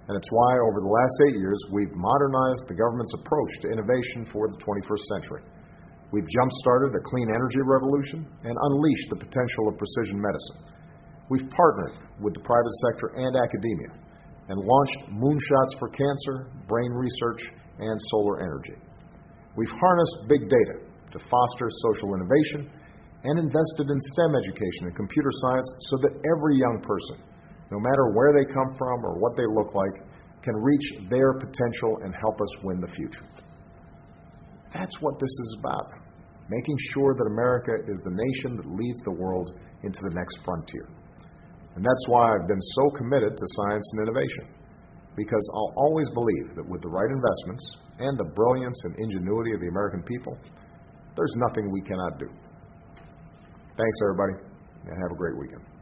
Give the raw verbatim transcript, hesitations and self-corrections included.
And it's why, over the last eight years, we've modernized the government's approach to innovation for the twenty-first century. We've jump-started a clean energy revolution and unleashed the potential of precision medicine. We've partnered with the private sector and academia and launched moonshots for cancer, brain research, and solar energy. We've harnessed big data to foster social innovation and invested in STEM education and computer science so that every young person, no matter where they come from or what they look like, can reach their potential and help us win the future. That's what this is about, making sure that America is the nation that leads the world into the next frontier. And that's why I've been so committed to science and innovation, because I'll always believe that with the right investments and the brilliance and ingenuity of the American people, there's nothing we cannot do. Thanks, everybody, and have a great weekend.